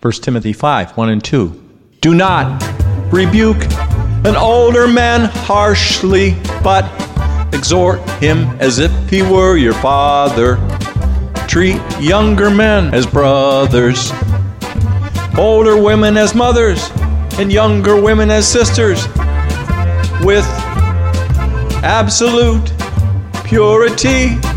1 Timothy 5, 1 and 2. Do not rebuke an older man harshly, but exhort him as if he were your father. Treat younger men as brothers, older women as mothers, and younger women as sisters, with absolute purity.